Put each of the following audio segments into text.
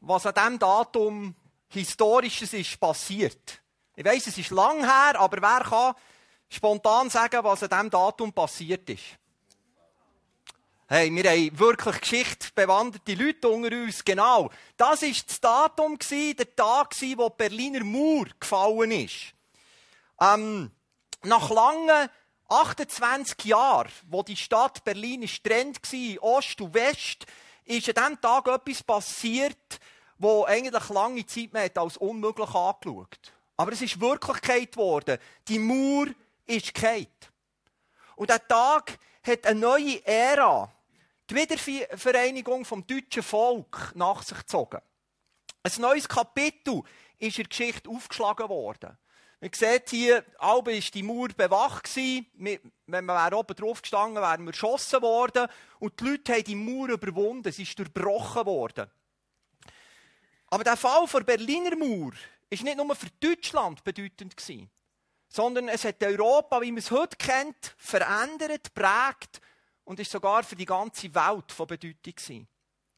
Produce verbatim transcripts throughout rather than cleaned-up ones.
was an diesem Datum Historisches ist passiert? Ich weiss, es ist lang her, aber wer kann spontan sagen, was an diesem Datum passiert ist? Hey, wir haben wirklich geschichtsbewanderte Leute unter uns. Genau. Das war das Datum, der Tag, wo die Berliner Mauer gefallen ist. Ähm, nach langen achtundzwanzig Jahren, wo die Stadt Berlin ist getrennt war, Ost und West, ist an diesem Tag etwas passiert, wo eigentlich lange Zeit man hat als unmöglich angeschaut. Aber es ist Wirklichkeit geworden. Die Mauer ist gefallen. Und dieser Tag hat eine neue Ära, die Wiedervereinigung vom deutschen Volk, nach sich gezogen. Ein neues Kapitel ist in der Geschichte aufgeschlagen worden. Man sieht hier, Albe war die Mauer bewacht. Wenn man oben drauf gestanden wäre, wären wir geschossen worden. Und die Leute haben die Mauer überwunden. Sie ist durchbrochen worden. Aber der Fall der Berliner Mauer war nicht nur für Deutschland bedeutend, sondern es hat Europa, wie man es heute kennt, verändert, geprägt und ist sogar für die ganze Welt von Bedeutung gewesen.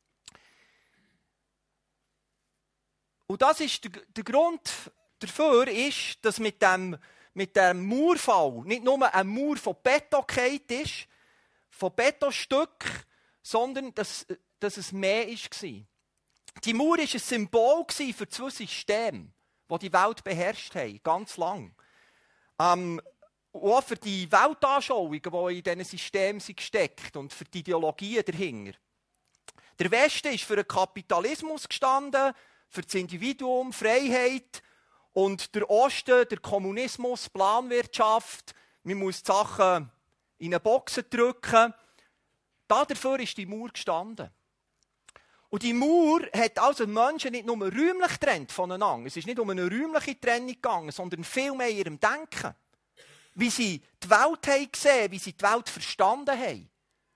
Und das ist der, der Grund dafür, ist, dass mit dem, mit dem Mauerfall nicht nur eine Mauer von Beton gefallen ist, von Betonstücken, sondern dass, dass es mehr war. Die Mauer war ein Symbol für zwei Systeme, die die Welt beherrscht haben, ganz lang. Ähm, auch für die Weltanschauungen, die in diesen Systemen gesteckt und für die Ideologien dahinter. Der Westen ist für den Kapitalismus gestanden, für das Individuum, Freiheit. Und der Osten, der Kommunismus, Planwirtschaft, man muss die Sachen in eine Box drücken. Dafür ist die Mauer gestanden. Und die Mauer hat also die Menschen nicht nur räumlich getrennt voneinander. Es ist nicht um eine räumliche Trennung gegangen, sondern vielmehr in ihrem Denken. Wie sie die Welt haben gesehen, wie sie die Welt verstanden haben.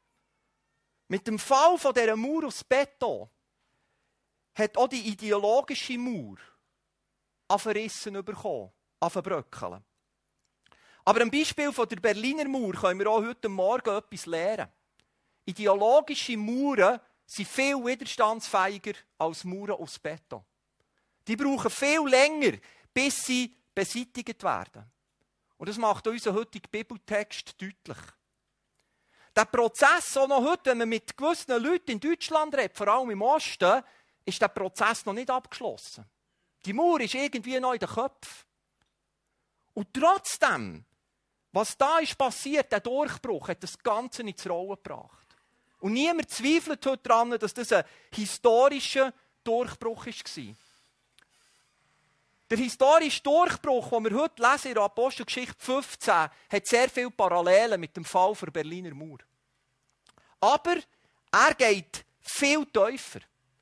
Mit dem Fall von dieser Mauer aus Beton hat auch die ideologische Mauer verrissen bekommen, verbröckeln. Aber am Beispiel von der Berliner Mauer können wir auch heute Morgen etwas lernen. Ideologische Mauern sind viel widerstandsfähiger als Mauern aus Beton. Die brauchen viel länger, bis sie beseitigt werden. Und das macht unser heutiger Bibeltext deutlich. Der Prozess, auch noch heute, wenn man mit gewissen Leuten in Deutschland redet, vor allem im Osten, ist der Prozess noch nicht abgeschlossen. Die Mauer ist irgendwie noch in den Köpfen. Und trotzdem, was da ist passiert, der Durchbruch, hat das Ganze ins Rollen gebracht. Und niemand zweifelt heute daran, dass das ein historischer Durchbruch war. Der historische Durchbruch, den wir heute lesen in der Apostelgeschichte fünfzehn, hat sehr viele Parallelen mit dem Fall der Berliner Mauer. Aber er geht viel tiefer.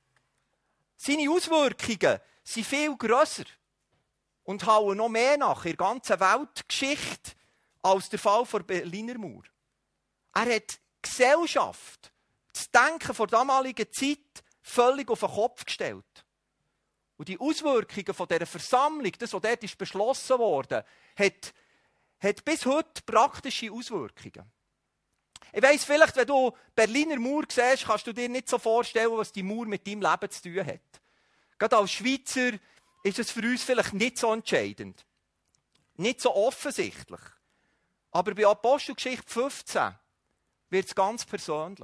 Seine Auswirkungen sind viel grösser und hauen noch mehr nach in der ganzen Weltgeschichte als der Fall der Berliner Mauer. Er hat die Gesellschaft, das Denken der damaligen Zeit völlig auf den Kopf gestellt. Und die Auswirkungen von dieser Versammlung, das, was dort ist beschlossen wurde, hat, hat bis heute praktische Auswirkungen. Ich weiss, vielleicht, wenn du Berliner Mauer siehst, kannst du dir nicht so vorstellen, was die Mauer mit deinem Leben zu tun hat. Gerade als Schweizer ist es für uns vielleicht nicht so entscheidend. Nicht so offensichtlich. Aber bei Apostelgeschichte fünfzehn wird es ganz persönlich.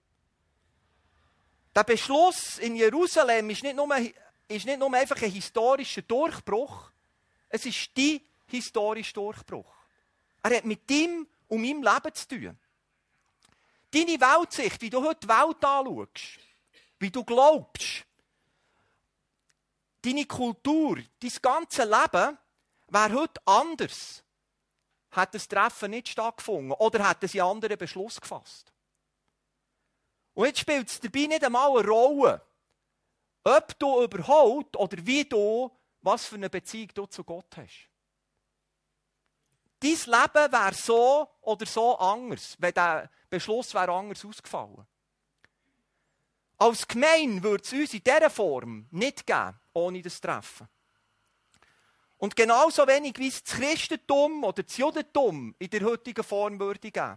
Der Beschluss in Jerusalem ist nicht nur, ist nicht nur einfach ein historischer Durchbruch, es ist dein historischer Durchbruch. Er hat mit deinem und meinem Leben zu tun. Deine Weltsicht, wie du heute die Welt anschaust, wie du glaubst, deine Kultur, dein ganzes Leben wäre heute anders. Hat das Treffen nicht stattgefunden oder hätten sie einen anderen Beschluss gefasst. Und jetzt spielt es dabei nicht einmal eine Rolle, ob du überhaupt oder wie du, was für eine Beziehung du zu Gott hast. Dein Leben wäre so oder so anders, wenn der Beschluss wäre anders ausgefallen. Als Gemeinde würde es uns in dieser Form nicht geben, ohne das Treffen. Und genauso wenig wie es das Christentum oder das Judentum in der heutigen Form würde geben.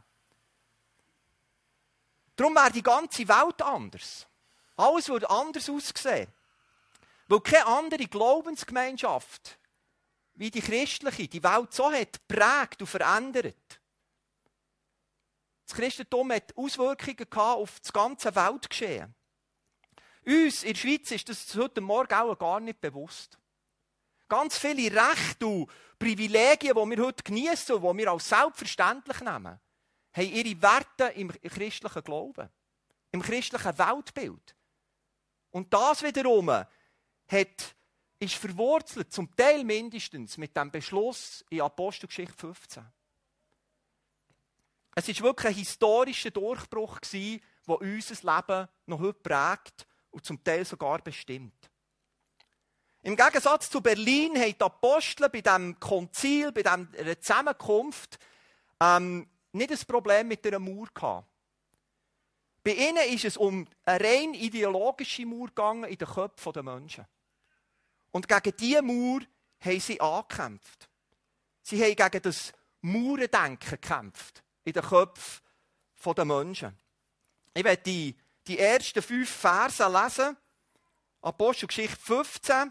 Darum wäre die ganze Welt anders. Alles würde anders aussehen. Weil keine andere Glaubensgemeinschaft wie die christliche die Welt so hat geprägt und verändert. Das Christentum hat Auswirkungen auf das ganze Weltgeschehen. Uns in der Schweiz ist das heute Morgen auch gar nicht bewusst. Ganz viele Rechte und Privilegien, die wir heute genießen und die wir als selbstverständlich nehmen, haben ihre Werte im christlichen Glauben, im christlichen Weltbild. Und das wiederum hat, ist verwurzelt, zum Teil mindestens, mit dem Beschluss in Apostelgeschichte fünfzehn. Es war wirklich ein historischer Durchbruch, der unser Leben noch heute prägt und zum Teil sogar bestimmt. Im Gegensatz zu Berlin haben die Apostel bei diesem Konzil, bei dieser Zusammenkunft, ähm, nicht ein Problem mit einer Mauer gehabt. Bei ihnen ist es um eine rein ideologische Mauer gegangen in den Köpfen der Menschen. Und gegen diese Mauer haben sie angekämpft. Sie haben gegen das Mauerdenken gekämpft in den Köpfen der Menschen. Ich werde die, die ersten fünf Verse lesen. Apostelgeschichte fünfzehn.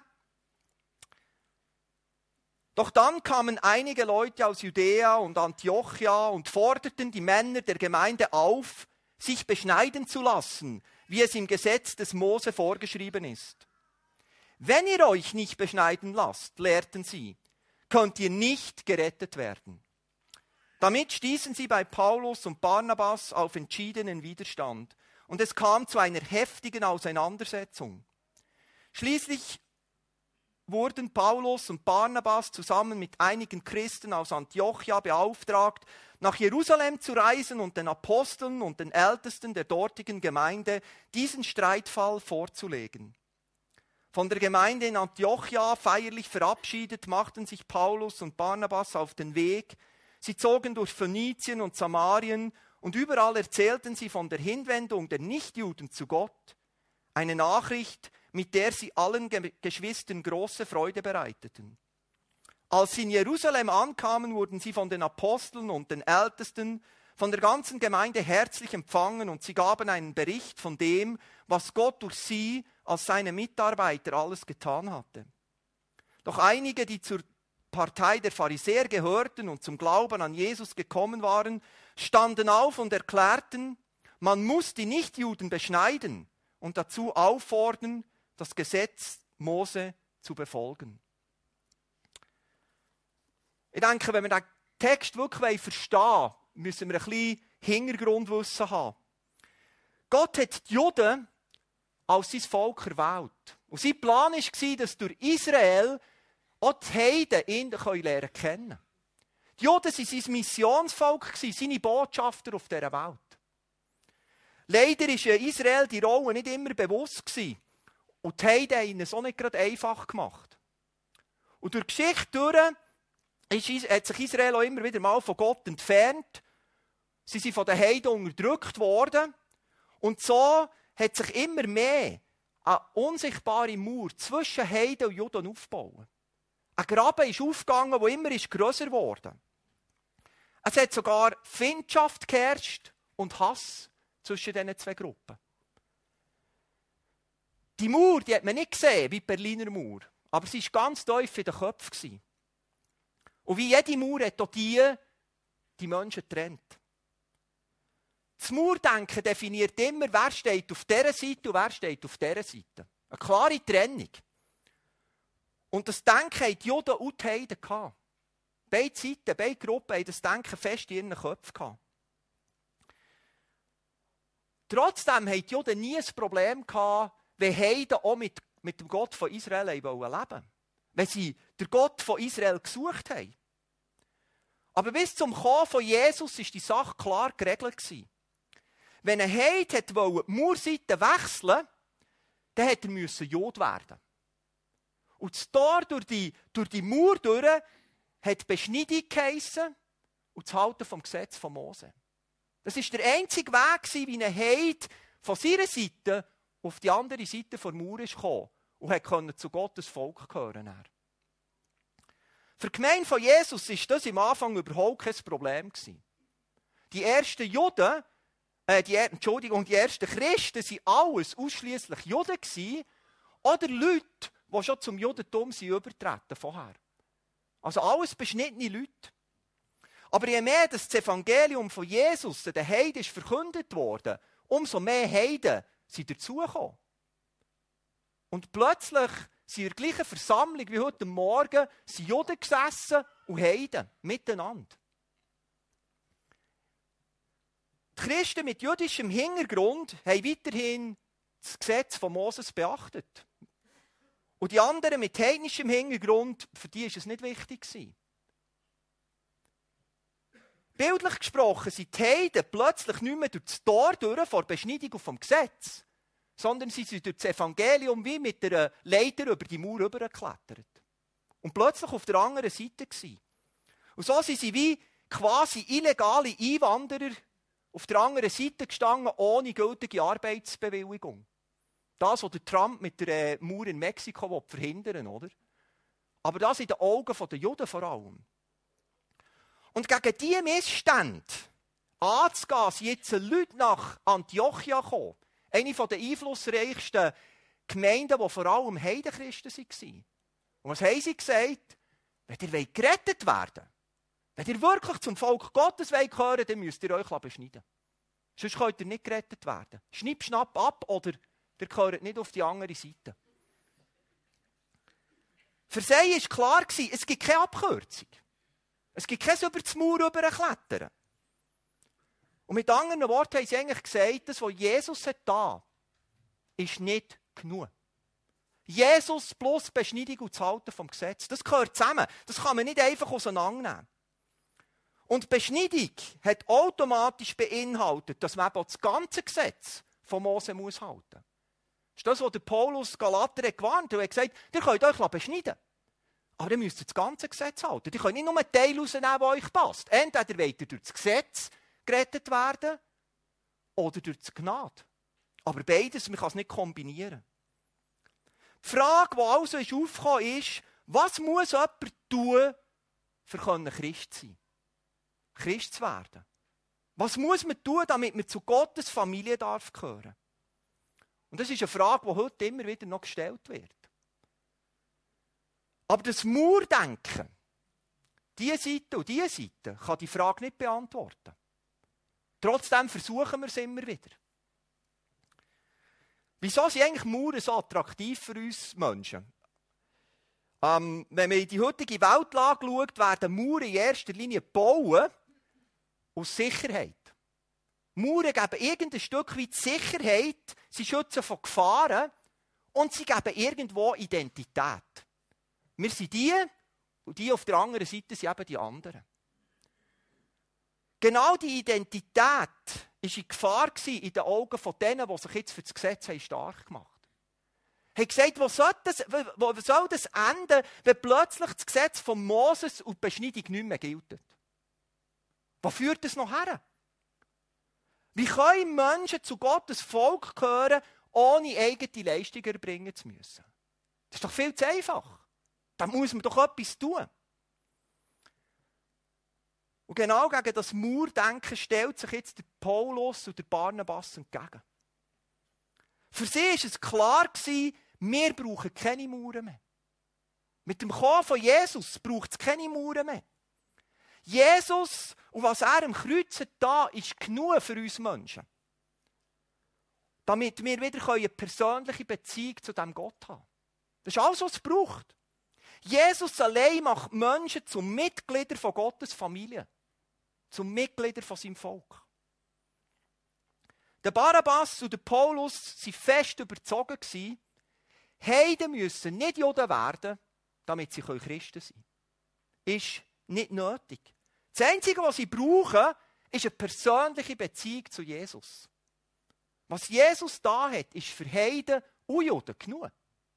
Doch dann kamen einige Leute aus Judäa und Antiochia und forderten die Männer der Gemeinde auf, sich beschneiden zu lassen, wie es im Gesetz des Mose vorgeschrieben ist. Wenn ihr euch nicht beschneiden lasst, lehrten sie, könnt ihr nicht gerettet werden. Damit stießen sie bei Paulus und Barnabas auf entschiedenen Widerstand und es kam zu einer heftigen Auseinandersetzung. Schließlich wurden Paulus und Barnabas zusammen mit einigen Christen aus Antiochia beauftragt, nach Jerusalem zu reisen und den Aposteln und den Ältesten der dortigen Gemeinde diesen Streitfall vorzulegen. Von der Gemeinde in Antiochia feierlich verabschiedet, machten sich Paulus und Barnabas auf den Weg. Sie zogen durch Phönizien und Samarien und überall erzählten sie von der Hinwendung der Nichtjuden zu Gott, eine Nachricht, mit der sie allen Ge- Geschwistern große Freude bereiteten. Als sie in Jerusalem ankamen, wurden sie von den Aposteln und den Ältesten, von der ganzen Gemeinde herzlich empfangen und sie gaben einen Bericht von dem, was Gott durch sie als seine Mitarbeiter alles getan hatte. Doch einige, die zur Partei der Pharisäer gehörten und zum Glauben an Jesus gekommen waren, standen auf und erklärten, man muss die Nichtjuden beschneiden und dazu auffordern, das Gesetz Mose zu befolgen. Ich denke, wenn wir den Text wirklich verstehen wollen, müssen wir ein bisschen Hintergrundwissen haben. Gott hat die Juden als sein Volk erwählt. Und sein Plan war, dass durch Israel auch die Heiden ihn lernen können. Die Juden waren sein Missionsvolk, seine Botschafter auf dieser Welt. Leider war Israel die Rolle nicht immer bewusst. Und die Heiden haben es auch nicht gerade einfach gemacht. Und durch die Geschichte durch ist, hat sich Israel auch immer wieder mal von Gott entfernt. Sie sind von den Heiden unterdrückt worden. Und so hat sich immer mehr eine unsichtbare Mauer zwischen Heiden und Juden aufgebaut. Ein Graben ist aufgegangen, der immer grösser wurde. Es hat sogar Feindschaft geherrscht und Hass zwischen diesen zwei Gruppen. Die Mauer, die hat man nicht gesehen, wie die Berliner Mauer. Aber sie war ganz tief in den Köpfen. Und wie jede Mauer hat auch die, die Menschen getrennt. Das Mauerdenken definiert immer, wer steht auf dieser Seite und wer steht auf dieser Seite. Eine klare Trennung. Und das Denken haben die Juden und die Heiden gehabt. Beide Seiten, beide Gruppen haben das Denken fest in ihren Köpfen gehabt. Trotzdem hatten die Juden nie ein Problem gehabt, wenn Heiden auch mit, mit dem Gott von Israel leben wollten. Wenn sie den Gott von Israel gesucht haben. Aber bis zum Kommen von Jesus war die Sache klar geregelt. Wenn ein Heide die Mauerseite wechseln wollte, dann musste er Jod werden. Und das Tor durch die, durch die Mauer durch hat Beschneidung geheissen und das Halten vom Gesetz von Mose. Das war der einzige Weg, wie ein Heide von seiner Seite auf die andere Seite der Mauer kam und konnte zu Gottes Volk gehören. Für die Gemeinde von Jesus war das am Anfang überhaupt kein Problem. Die ersten Juden, äh, die, Entschuldigung, die ersten Christen waren alles ausschliesslich Juden gewesen, oder Leute, die schon zum Judentum sind übertreten vorher. Also alles beschnittene Leute. Aber je mehr das Evangelium von Jesus den Heiden ist verkündet worden, umso mehr Heiden sind dazugekommen. Und plötzlich sind in der gleichen Versammlung wie heute Morgen sind Juden gesessen und Heiden miteinander. Die Christen mit jüdischem Hintergrund haben weiterhin das Gesetz von Moses beachtet. Und die anderen mit heidnischem Hintergrund, für die war es nicht wichtig gewesen. Bildlich gesprochen sind die Heiden plötzlich nicht mehr durch das Tor durch vor Beschneidung vom Gesetz, sondern sie sind durch das Evangelium wie mit einer Leiter über die Mauer rübergeklettert. Und plötzlich auf der anderen Seite gewesen. Und so sind sie wie quasi illegale Einwanderer auf der anderen Seite gestanden, ohne gültige Arbeitsbewilligung. Das, was der Trump mit der äh, Mauer in Mexiko will verhindern, oder? Aber das in den Augen der Juden vor allem. Und gegen diese Missstände anzugehen, sind jetzt Leute nach Antiochia gekommen. Eine der einflussreichsten Gemeinden, die vor allem Heidenchristen waren. Und was haben sie gesagt? Wenn ihr gerettet werden wollt, wenn ihr wirklich zum Volk Gottes gehören wollt, dann müsst ihr euch beschneiden. Sonst könnt ihr nicht gerettet werden. Schnipp, schnapp ab oder ihr gehört nicht auf die andere Seite. Für sie war klar, es gibt keine Abkürzung. Es gibt kein über die Mauer rüberklettern. Und mit anderen Worten haben sie eigentlich gesagt, das, was Jesus hat da, ist nicht genug. Jesus plus Beschneidung und das Halten vom Gesetz, das gehört zusammen. Das kann man nicht einfach auseinandernehmen. Und Beschneidung hat automatisch beinhaltet, dass man eben das ganze Gesetz von Mose muss halten. Das ist das, was der Paulus Galater hat gewarnt hat. Er hat gesagt, ihr könnt euch beschneiden. Aber ihr müsst das ganze Gesetz halten. Ihr könnt nicht nur einen Teil rausnehmen, der euch passt. Entweder wollt ihr durch das Gesetz gerettet werden oder durch die Gnade. Aber beides, man kann es nicht kombinieren. Die Frage, die also ist aufgekommen ist, was muss jemand tun, um Christ zu sein? Christ zu werden. Was muss man tun, damit man zu Gottes Familie darf gehören? Und das ist eine Frage, die heute immer wieder noch gestellt wird. Aber das Mauerdenken, diese Seite und diese Seite, kann die Frage nicht beantworten. Trotzdem versuchen wir es immer wieder. Wieso sind eigentlich Mauern so attraktiv für uns Menschen? Ähm, wenn man in die heutige Weltlage schaut, werden Mauern in erster Linie bauen aus Sicherheit. Mauern geben irgendein Stück weit Sicherheit, sie schützen vor Gefahren und sie geben irgendwo Identität. Wir sind die und die auf der anderen Seite sind eben die anderen. Genau die Identität war in Gefahr in den Augen von denen, die sich jetzt für das Gesetz stark gemacht haben. Haben gesagt, wo soll das, wo soll das enden, wenn plötzlich das Gesetz von Moses und die Beschneidung nicht mehr gilt? Wo führt das noch her? Wie können Menschen zu Gottes Volk gehören, ohne eigene Leistungen erbringen zu müssen? Das ist doch viel zu einfach. Da muss man doch etwas tun. Und genau gegen das Mauerdenken stellt sich jetzt der Paulus und der Barnabas entgegen. Für sie war es klar, wir brauchen keine Mauern mehr. Mit dem Kommen von Jesus braucht es keine Mauern mehr. Jesus und was er am Kreuz hat, da ist genug für uns Menschen. Damit wir wieder eine persönliche Beziehung zu diesem Gott haben. Das ist alles, was es braucht. Jesus allein macht Menschen zu Mitgliedern von Gottes Familie. Zum Mitgliedern von seinem Volk. Der Barabbas und der Paulus waren fest überzogen, Heiden müssen nicht Juden werden, damit sie Christen sein können. Ist nicht nötig. Das Einzige, was sie brauchen, ist eine persönliche Beziehung zu Jesus. Was Jesus da hat, ist für Heiden und Juden genug.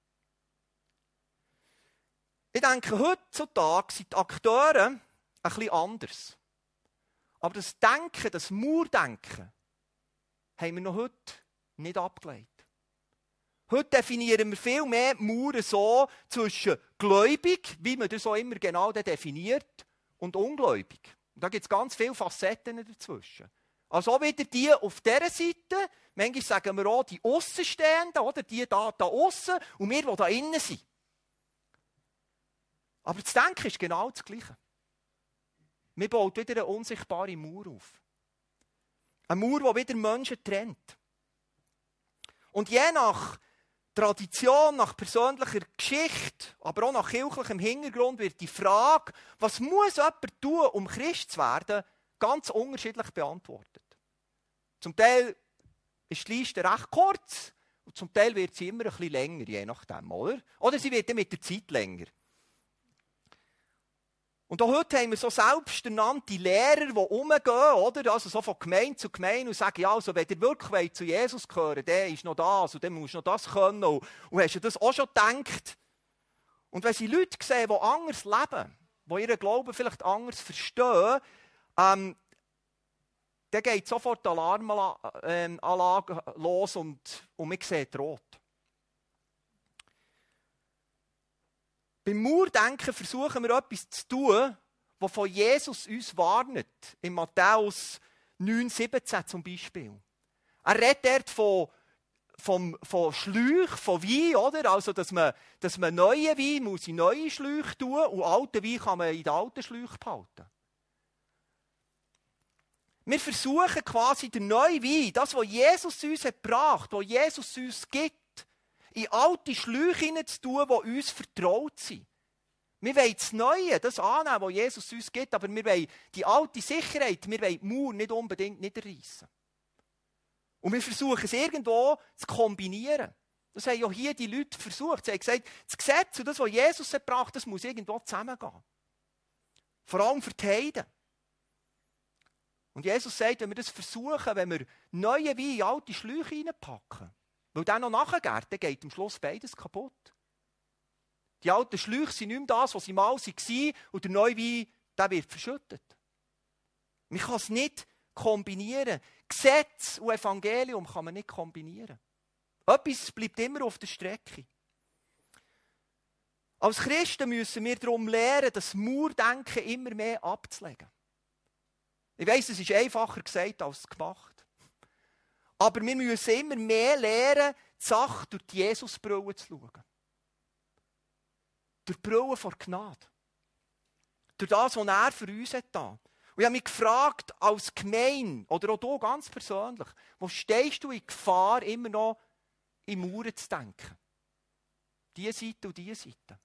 Ich denke, heutzutage sind die Akteure ein bisschen anders. Aber das Denken, das Mauerdenken, haben wir noch heute nicht abgelegt. Heute definieren wir viel mehr die Mauern so zwischen gläubig, wie man das auch immer genau definiert, und ungläubig. Und da gibt es ganz viele Facetten dazwischen. Also auch wieder die auf dieser Seite, manchmal sagen wir auch die Aussenstehenden, oder die da, da aussen und wir, die da innen sind. Aber das Denken ist genau das Gleiche. Wir bauen wieder eine unsichtbare Mauer auf. Eine Mauer, die wieder Menschen trennt. Und je nach Tradition, nach persönlicher Geschichte, aber auch nach kirchlichem Hintergrund wird die Frage, was muss jemand tun, um Christ zu werden, ganz unterschiedlich beantwortet. Zum Teil ist die Liste recht kurz und zum Teil wird sie immer ein bisschen länger, je nachdem, oder? Oder sie wird dann mit der Zeit länger. Und auch heute haben wir so selbsternannte Lehrer, die rumgehen, oder? Also so von Gemeinde zu Gemeinde und sagen, ja, also wenn ihr wirklich zu Jesus gehören, der ist noch das und dann musst du noch das können. Und, und hast du das auch schon gedacht? Und wenn sie Leute sehen, die anders leben, die ihren Glauben vielleicht anders verstehen, ähm, dann geht sofort die Alarmanlage los und, und man sieht rot. Beim Mauerdenken versuchen wir etwas zu tun, was von Jesus uns warnt. In Matthäus neun siebzehn zum Beispiel. Er redet dort von, von, von Schläuchen, von Wein, oder? Also, dass man, dass man neue Wein muss in neue Schläuche tun und alte Wein kann man in den alten Schläuchen behalten. Wir versuchen quasi den neuen Wein, das, was Jesus uns hat gebracht, was Jesus uns gibt, in alte Schläuche hineinzutun, die uns vertraut sind. Wir wollen das Neue, das annehmen, was Jesus uns gibt, aber wir wollen die alte Sicherheit, wir wollen die Mauer nicht unbedingt niederreissen. Und wir versuchen es irgendwo zu kombinieren. Das haben ja hier die Leute versucht. Sie haben gesagt, das Gesetz und das, was Jesus hat gebracht, das muss irgendwo zusammengehen. Vor allem für die Heiden. Und Jesus sagt, wenn wir das versuchen, wenn wir neue Wein in alte Schläuche reinpacken, weil dann noch nachgeht, dann geht am Schluss beides kaputt. Die alten Schläuche sind nicht mehr das, was sie mal waren, und der neue Wein, der wird verschüttet. Man kann es nicht kombinieren. Gesetz und Evangelium kann man nicht kombinieren. Etwas bleibt immer auf der Strecke. Als Christen müssen wir darum lernen, das Mauerdenken immer mehr abzulegen. Ich weiss, es ist einfacher gesagt als gemacht. Aber wir müssen immer mehr lernen, die Sache durch die Jesusbrille zu schauen. Durch die Brille von Gnade. Durch das, was er für uns hat getan. Und ich habe mich gefragt, als Gemeinde, oder auch du ganz persönlich, wo stehst du in Gefahr, immer noch in Mauern zu denken? Diese Seite und diese Seite.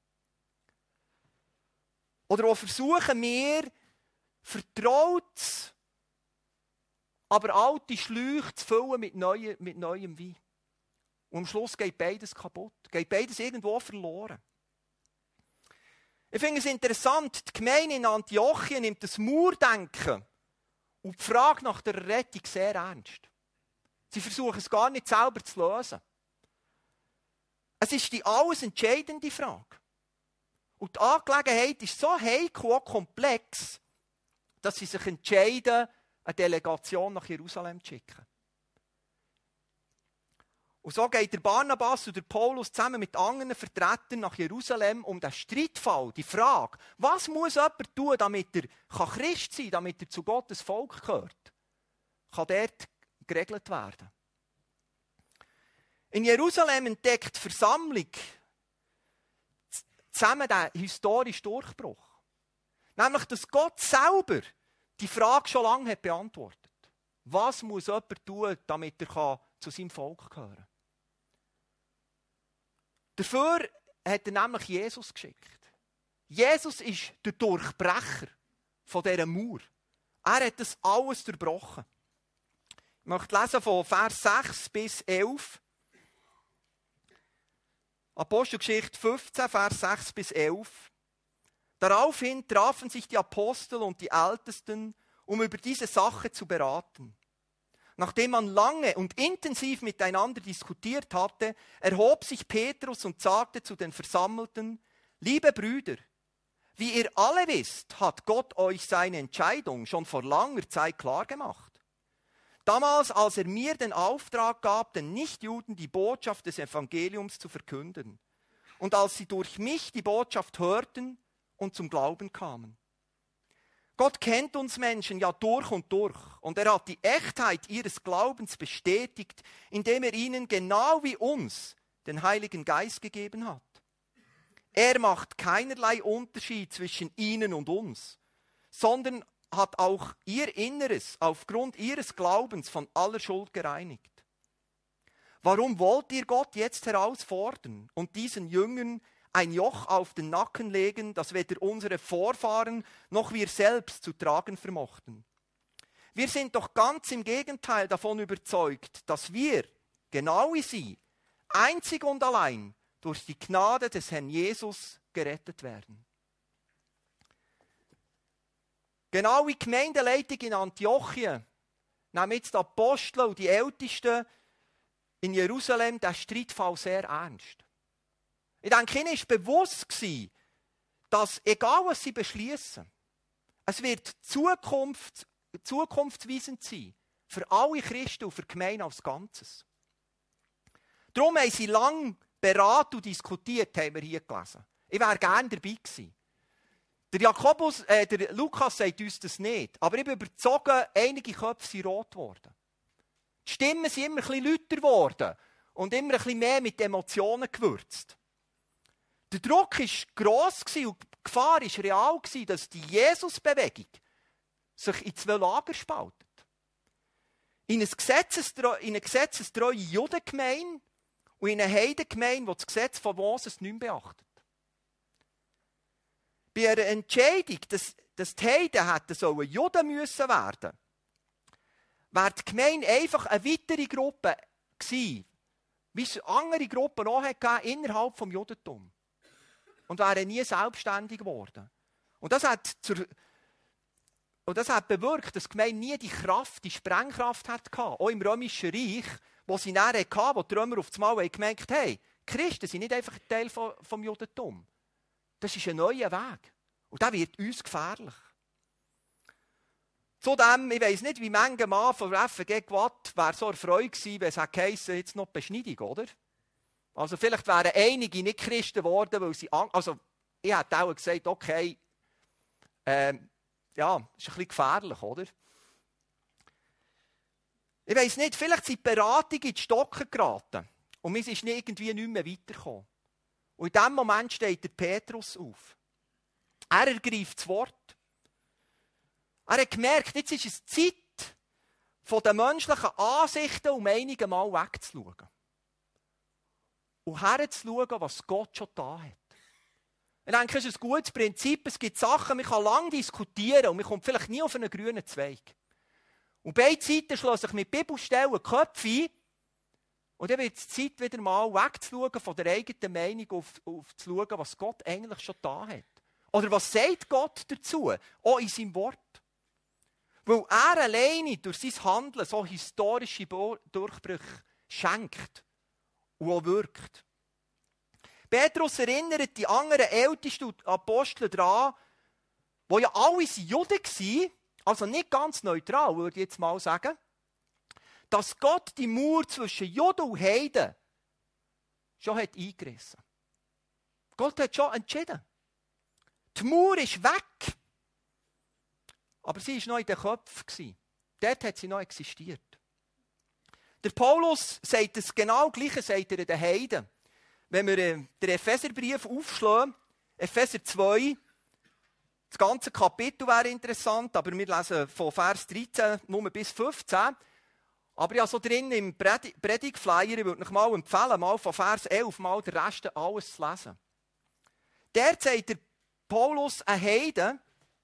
Oder wo versuchen wir, vertraut, aber alte Schläuche zu füllen mit, neue, mit neuem Wein. Und am Schluss geht beides kaputt. Geht beides irgendwo verloren. Ich finde es interessant, die Gemeinde in Antiochien nimmt das Mauerdenken und die Frage nach der Rettung sehr ernst. Sie versuchen es gar nicht selber zu lösen. Es ist die alles entscheidende Frage. Und die Angelegenheit ist so heikel und komplex, dass sie sich entscheiden, eine Delegation nach Jerusalem zu schicken. Und so geht der Barnabas und der Paulus zusammen mit anderen Vertretern nach Jerusalem, um den Streitfall, die Frage, was muss jemand tun, damit er Christ sein kann, damit er zu Gottes Volk gehört, kann dort geregelt werden. In Jerusalem entdeckt die Versammlung zusammen den historischen Durchbruch. Nämlich, dass Gott selber die Frage schon lange hat beantwortet. Was muss jemand tun, damit er zu seinem Volk gehören kann? Dafür hat er nämlich Jesus geschickt. Jesus ist der Durchbrecher von dieser Mauer. Er hat das alles durchbrochen. Ich möchte lesen von Vers sechs bis elf. Apostelgeschichte fünfzehn, Vers sechs bis elf. Daraufhin trafen sich die Apostel und die Ältesten, um über diese Sache zu beraten. Nachdem man lange und intensiv miteinander diskutiert hatte, erhob sich Petrus und sagte zu den Versammelten: Liebe Brüder, wie ihr alle wisst, hat Gott euch seine Entscheidung schon vor langer Zeit klargemacht. Damals, als er mir den Auftrag gab, den Nichtjuden die Botschaft des Evangeliums zu verkünden, und als sie durch mich die Botschaft hörten und zum Glauben kamen. Gott kennt uns Menschen ja durch und durch, und er hat die Echtheit ihres Glaubens bestätigt, indem er ihnen genau wie uns den Heiligen Geist gegeben hat. Er macht keinerlei Unterschied zwischen ihnen und uns, sondern hat auch ihr Inneres aufgrund ihres Glaubens von aller Schuld gereinigt. Warum wollt ihr Gott jetzt herausfordern und diesen Jüngern ein Joch auf den Nacken legen, das weder unsere Vorfahren noch wir selbst zu tragen vermochten? Wir sind doch ganz im Gegenteil davon überzeugt, dass wir, genau wie sie, einzig und allein durch die Gnade des Herrn Jesus gerettet werden. Genau wie die Gemeindeleitung in Antiochien nehmen jetzt die Apostel und die Ältesten in Jerusalem den Streitfall sehr ernst. Ich denke, ihnen war bewusst, dass, egal was sie beschließen, es wird Zukunft, zukunftsweisend sein für alle Christen und für die Gemeinde als Ganzes. Darum haben sie lange beraten und diskutiert, haben wir hier gelesen. Ich wäre gerne dabei gewesen. Der, Jakobus, äh, der Lukas sagt uns das nicht, aber ich bin überzeugt, einige Köpfe sind rot geworden. Die Stimmen sind immer ein bisschen lauter geworden und immer ein bisschen mehr mit Emotionen gewürzt. Der Druck war gross und die Gefahr war real, dass die Jesus-Bewegung sich in zwei Lager spaltet. In eine gesetzestreue, in eine gesetzestreue Judengemeinde und in eine Heidengemeinde, die das Gesetz von Moses nicht mehr beachtet. Bei einer Entscheidung, dass, dass die Heiden hätten sollen Juden müssen werden, wäre die Gemeinde einfach eine weitere Gruppe gewesen, wie es andere Gruppen auch gegeben innerhalb des Judentums. Und wären nie selbstständig geworden. Und das hat, zur, und das hat bewirkt, dass die Gemeinde nie die Kraft, die Sprengkraft hatte, auch im Römischen Reich, wo sie näher hatten, wo die Römer auf einmal gemerkt haben, hey, Christen sind nicht einfach ein Teil vom, vom Judentum. Das ist ein neuer Weg. Und der wird uns gefährlich. Zudem, ich weiss nicht, wie manche Mann von der F G Gwatt wäre so erfreut gewesen, wenn es heisst, jetzt noch die Beschneidung, oder? Also vielleicht wären einige nicht Christen geworden, weil sie Angst... Also ich hätte auch gesagt, okay, ähm, ja, ist ein bisschen gefährlich, oder? Ich weiss nicht, vielleicht sind die Beratungen in die Stocken geraten und wir sind irgendwie nicht mehr weitergekommen. Und in diesem Moment steht der Petrus auf. Er ergreift das Wort. Er hat gemerkt, jetzt ist es Zeit, von den menschlichen Ansichten um einige Mal wegzuschauen. Und herzuschauen, was Gott schon da hat. Ich denke, es ist ein gutes Prinzip. Es gibt Sachen, man kann lange diskutieren und man kommt vielleicht nie auf einen grünen Zweig. Und beide Seiten schlagen sich mit Bibelstellen Köpfe ein. Und dann wird es Zeit, wieder mal wegzuschauen von der eigenen Meinung auf, auf zu schauen, was Gott eigentlich schon da hat. Oder was sagt Gott dazu, auch in seinem Wort. Weil er alleine durch sein Handeln so historische Durchbrüche schenkt und auch wirkt. Petrus erinnert die anderen Ältesten und Apostel daran, die ja alle Juden waren, also nicht ganz neutral, würde ich jetzt mal sagen, dass Gott die Mauer zwischen Juden und Heiden schon hat eingerissen. Gott hat schon entschieden. Die Mauer ist weg. Aber sie war noch in den Köpfen. Dort hat sie noch existiert. Der Paulus sagt das genau Gleiche, sagt er den Heiden. Wenn wir den Epheserbrief aufschlagen, Epheser zwei, das ganze Kapitel wäre interessant, aber wir lesen von Vers dreizehn nur bis fünfzehn. Aber ja, so drin im Predigtflyer, ich würde euch mal empfehlen, mal von Vers elf mal den Rest alles zu lesen. Der sagt der Paulus ein Heiden,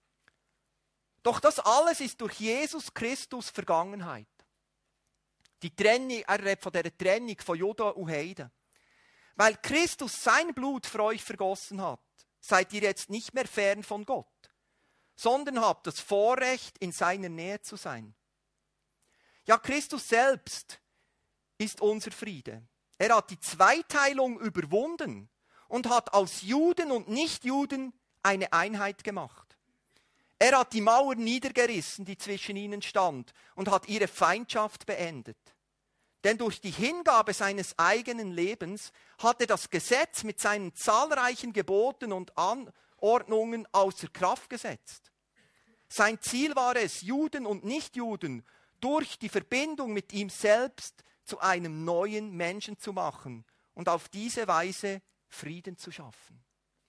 doch das alles ist durch Jesus Christus Vergangenheit. Die Trennung, er redet von dieser Trennung von Juden und Heiden. Weil Christus sein Blut für euch vergossen hat, seid ihr jetzt nicht mehr fern von Gott, sondern habt das Vorrecht, in seiner Nähe zu sein. Ja, Christus selbst ist unser Friede. Er hat die Zweiteilung überwunden und hat aus Juden und Nichtjuden eine Einheit gemacht. Er hat die Mauer niedergerissen, die zwischen ihnen stand, und hat ihre Feindschaft beendet. Denn durch die Hingabe seines eigenen Lebens hat er das Gesetz mit seinen zahlreichen Geboten und Anordnungen außer Kraft gesetzt. Sein Ziel war es, Juden und Nichtjuden durch die Verbindung mit ihm selbst zu einem neuen Menschen zu machen und auf diese Weise Frieden zu schaffen.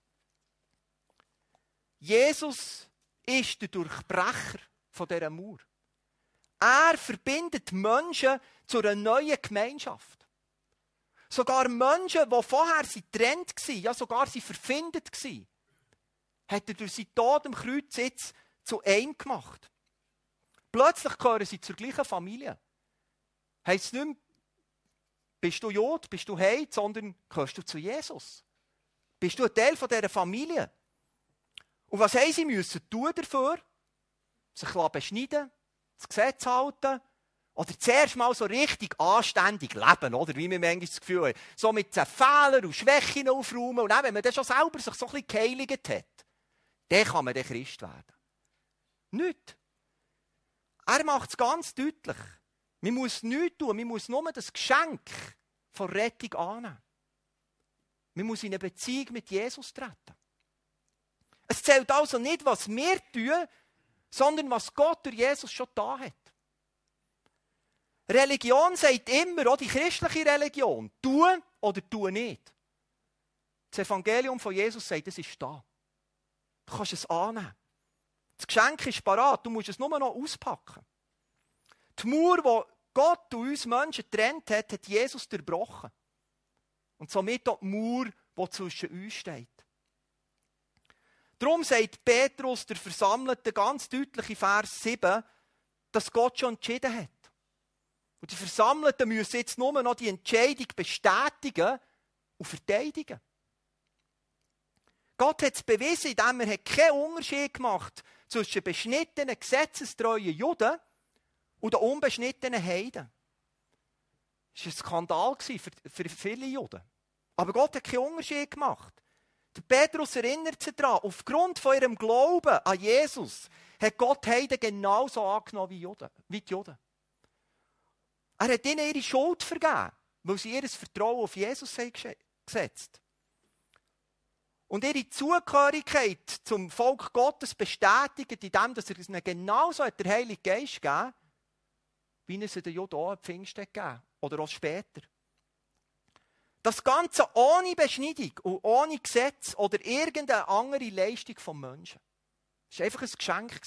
Jesus ist der Durchbrecher von dieser Mauer. Er verbindet Menschen zu einer neuen Gemeinschaft. Sogar Menschen, die vorher getrennt waren, ja sogar sie verfindet waren, hat er durch seinen Tod am Kreuz jetzt zu einem gemacht. Plötzlich gehören sie zur gleichen Familie. Heisst es nicht mehr, bist du Jod, bist du Heid, sondern gehörst du zu Jesus. Bist du ein Teil von dieser Familie. Und was haben sie müssen tun dafür? Sich beschneiden, das Gesetz halten oder zuerst mal so richtig anständig leben, oder? Wie wir manchmal das Gefühl haben. So mit den Fehlern und Schwächen aufräumen. Und auch wenn man dann schon selber sich so ein bisschen geheiligt hat, dann kann man dann Christ werden. Nicht. Er macht es ganz deutlich. Man muss nichts tun, man muss nur das Geschenk von Rettung annehmen. Man muss in eine Beziehung mit Jesus treten. Es zählt also nicht, was wir tun, sondern was Gott durch Jesus schon da hat. Religion sagt immer, auch die christliche Religion, tu oder tu nicht. Das Evangelium von Jesus sagt, es ist da. Du kannst es annehmen. Das Geschenk ist parat, du musst es nur noch auspacken. Die Mauer, die Gott und uns Menschen getrennt hat, hat Jesus durchbrochen. Und somit auch die Mauer, die zwischen uns steht. Darum sagt Petrus, der Versammelte, ganz deutlich in Vers sieben, dass Gott schon entschieden hat. Und die Versammelten müssen jetzt nur noch die Entscheidung bestätigen und verteidigen. Gott hat es bewiesen, indem er keinen Unterschied gemacht hat zwischen beschnittenen, gesetzestreuen Juden und den unbeschnittenen Heiden. Das war ein Skandal für, für viele Juden. Aber Gott hat keinen Unterschied gemacht. Der Petrus erinnert sich daran, aufgrund von ihrem Glauben an Jesus hat Gott Heiden genauso angenommen wie, Juden, wie die Juden. Er hat ihnen ihre Schuld vergeben, weil sie ihr Vertrauen auf Jesus haben gesetzt. Und ihre Zugehörigkeit zum Volk Gottes bestätigt, indem er ihnen genauso hat der Heilige Geist gegeben, wie er sie den Juden auch am Pfingsten gegeben oder auch später. Das Ganze ohne Beschneidung und ohne Gesetz oder irgendeine andere Leistung vom Menschen. Es war einfach ein Geschenk.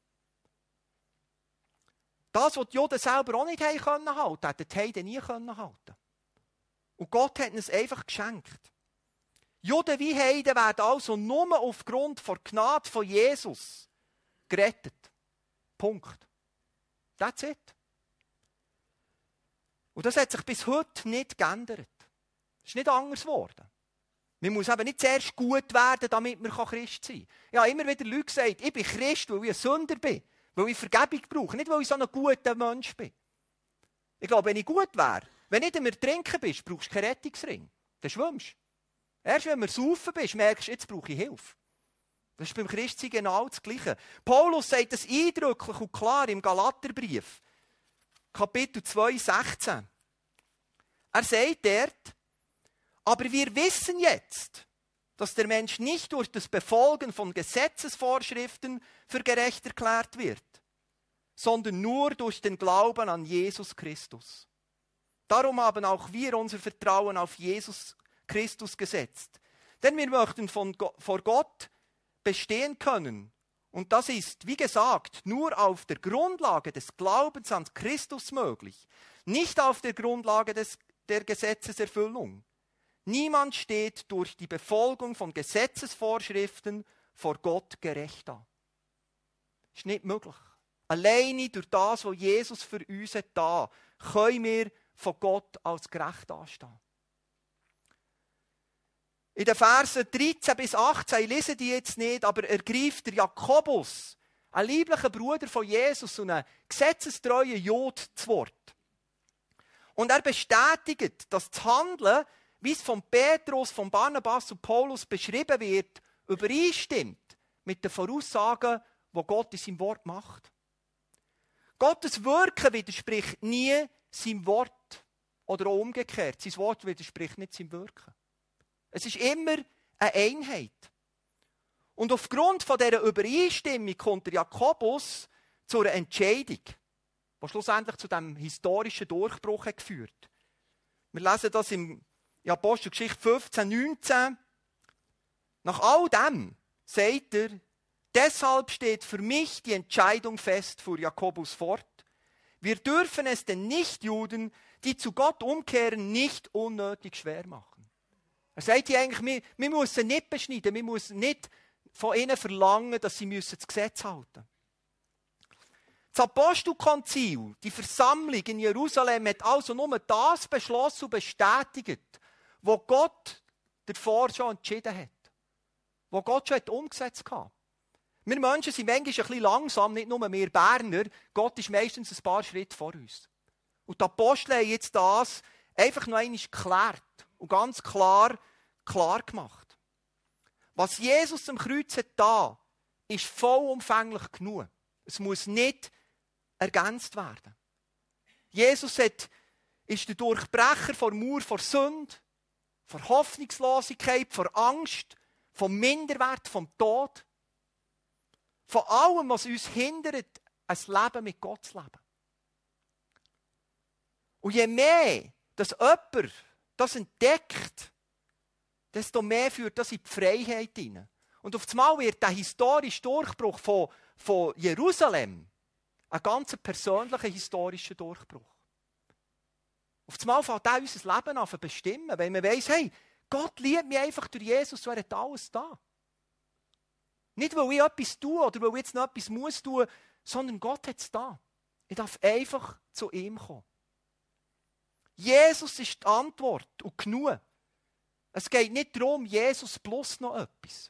Das, was die Juden selber auch nicht halten konnten, hätten die Heiden nie halten. Und Gott hat uns einfach geschenkt. Juden wie Heiden werden also nur aufgrund der Gnade von Jesus gerettet. Punkt. That's it. Und das hat sich bis heute nicht geändert. Es ist nicht anders geworden. Man muss eben nicht zuerst gut werden, damit man Christ sein kann. Ich habe immer wieder Leute gesagt, ich bin Christ, weil ich ein Sünder bin. Weil ich Vergebung brauche, nicht weil ich so ein guter Mensch bin. Ich glaube, wenn ich gut wäre, wenn du nicht mehr trinken bist, brauchst du keinen Rettungsring. Dann schwimmst du. Erst wenn du saufen bist, merkst du, jetzt brauche ich Hilfe. Das ist beim Christsein genau das Gleiche. Paulus sagt das eindrücklich und klar im Galaterbrief, Kapitel zwei, sechzehn. Er sagt dort, aber wir wissen jetzt, dass der Mensch nicht durch das Befolgen von Gesetzesvorschriften für gerecht erklärt wird, sondern nur durch den Glauben an Jesus Christus. Darum haben auch wir unser Vertrauen auf Jesus Christus gesetzt. Denn wir möchten von, vor Gott bestehen können. Und das ist, wie gesagt, nur auf der Grundlage des Glaubens an Christus möglich, nicht auf der Grundlage des, der Gesetzeserfüllung. Niemand steht durch die Befolgung von Gesetzesvorschriften vor Gott gerecht da. Das ist nicht möglich. Alleine durch das, was Jesus für uns hat da, können wir von Gott als gerecht anstehen. In den Versen dreizehn bis achtzehn, ich lese die jetzt nicht, aber ergreift der Jakobus, ein lieblicher Bruder von Jesus und ein gesetzestreuen Jod, zu Wort. Und er bestätigt, dass das Handeln, wie es von Petrus, von Barnabas und Paulus beschrieben wird, übereinstimmt mit den Voraussagen, die Gott in seinem Wort macht. Gottes Wirken widerspricht nie seinem Wort oder auch umgekehrt. Sein Wort widerspricht nicht seinem Wirken. Es ist immer eine Einheit. Und aufgrund von dieser Übereinstimmung kommt der Jakobus zu einer Entscheidung, die schlussendlich zu diesem historischen Durchbruch hat geführt. Wir lesen das im in Apostelgeschichte fünfzehn, neunzehn. Nach all dem sagt er, Deshalb steht für mich die Entscheidung fest, fuhr Jakobus fort. Wir dürfen es den Nichtjuden, die zu Gott umkehren, nicht unnötig schwer machen. Er sagt hier eigentlich, wir, wir müssen nicht beschneiden, wir müssen nicht von ihnen verlangen, dass sie das Gesetz halten müssen. Das Apostelkonzil, die Versammlung in Jerusalem, hat also nur das beschlossen und bestätigt, was Gott davor schon entschieden hat. Was Gott schon hat umgesetzt hat. Wir Menschen sind manchmal ein bisschen langsam, nicht nur wir Berner. Gott ist meistens ein paar Schritte vor uns. Und die Apostel haben jetzt das einfach noch einmal geklärt und ganz klar, klar gemacht. Was Jesus am Kreuz hat da, ist vollumfänglich genug. Es muss nicht ergänzt werden. Jesus hat, ist der Durchbrecher vor Mauer, vor Sünde, vor Hoffnungslosigkeit, vor Angst, vom Minderwert, vom Tod. Von allem, was uns hindert, ein Leben mit Gott zu leben. Und je mehr, dass jemand das entdeckt, desto mehr führt das in die Freiheit hinein. Und auf einmal wird der historische Durchbruch von, von Jerusalem ein ganz persönlicher historischer Durchbruch. Auf einmal fängt er unser Leben an zu bestimmen, weil man weiss, hey, Gott liebt mich einfach durch Jesus, und er hat alles da. Nicht, weil ich etwas tue oder weil ich jetzt noch etwas muss tun, sondern Gott hat es da. Ich darf einfach zu ihm kommen. Jesus ist die Antwort und genug. Es geht nicht darum, Jesus plus noch etwas.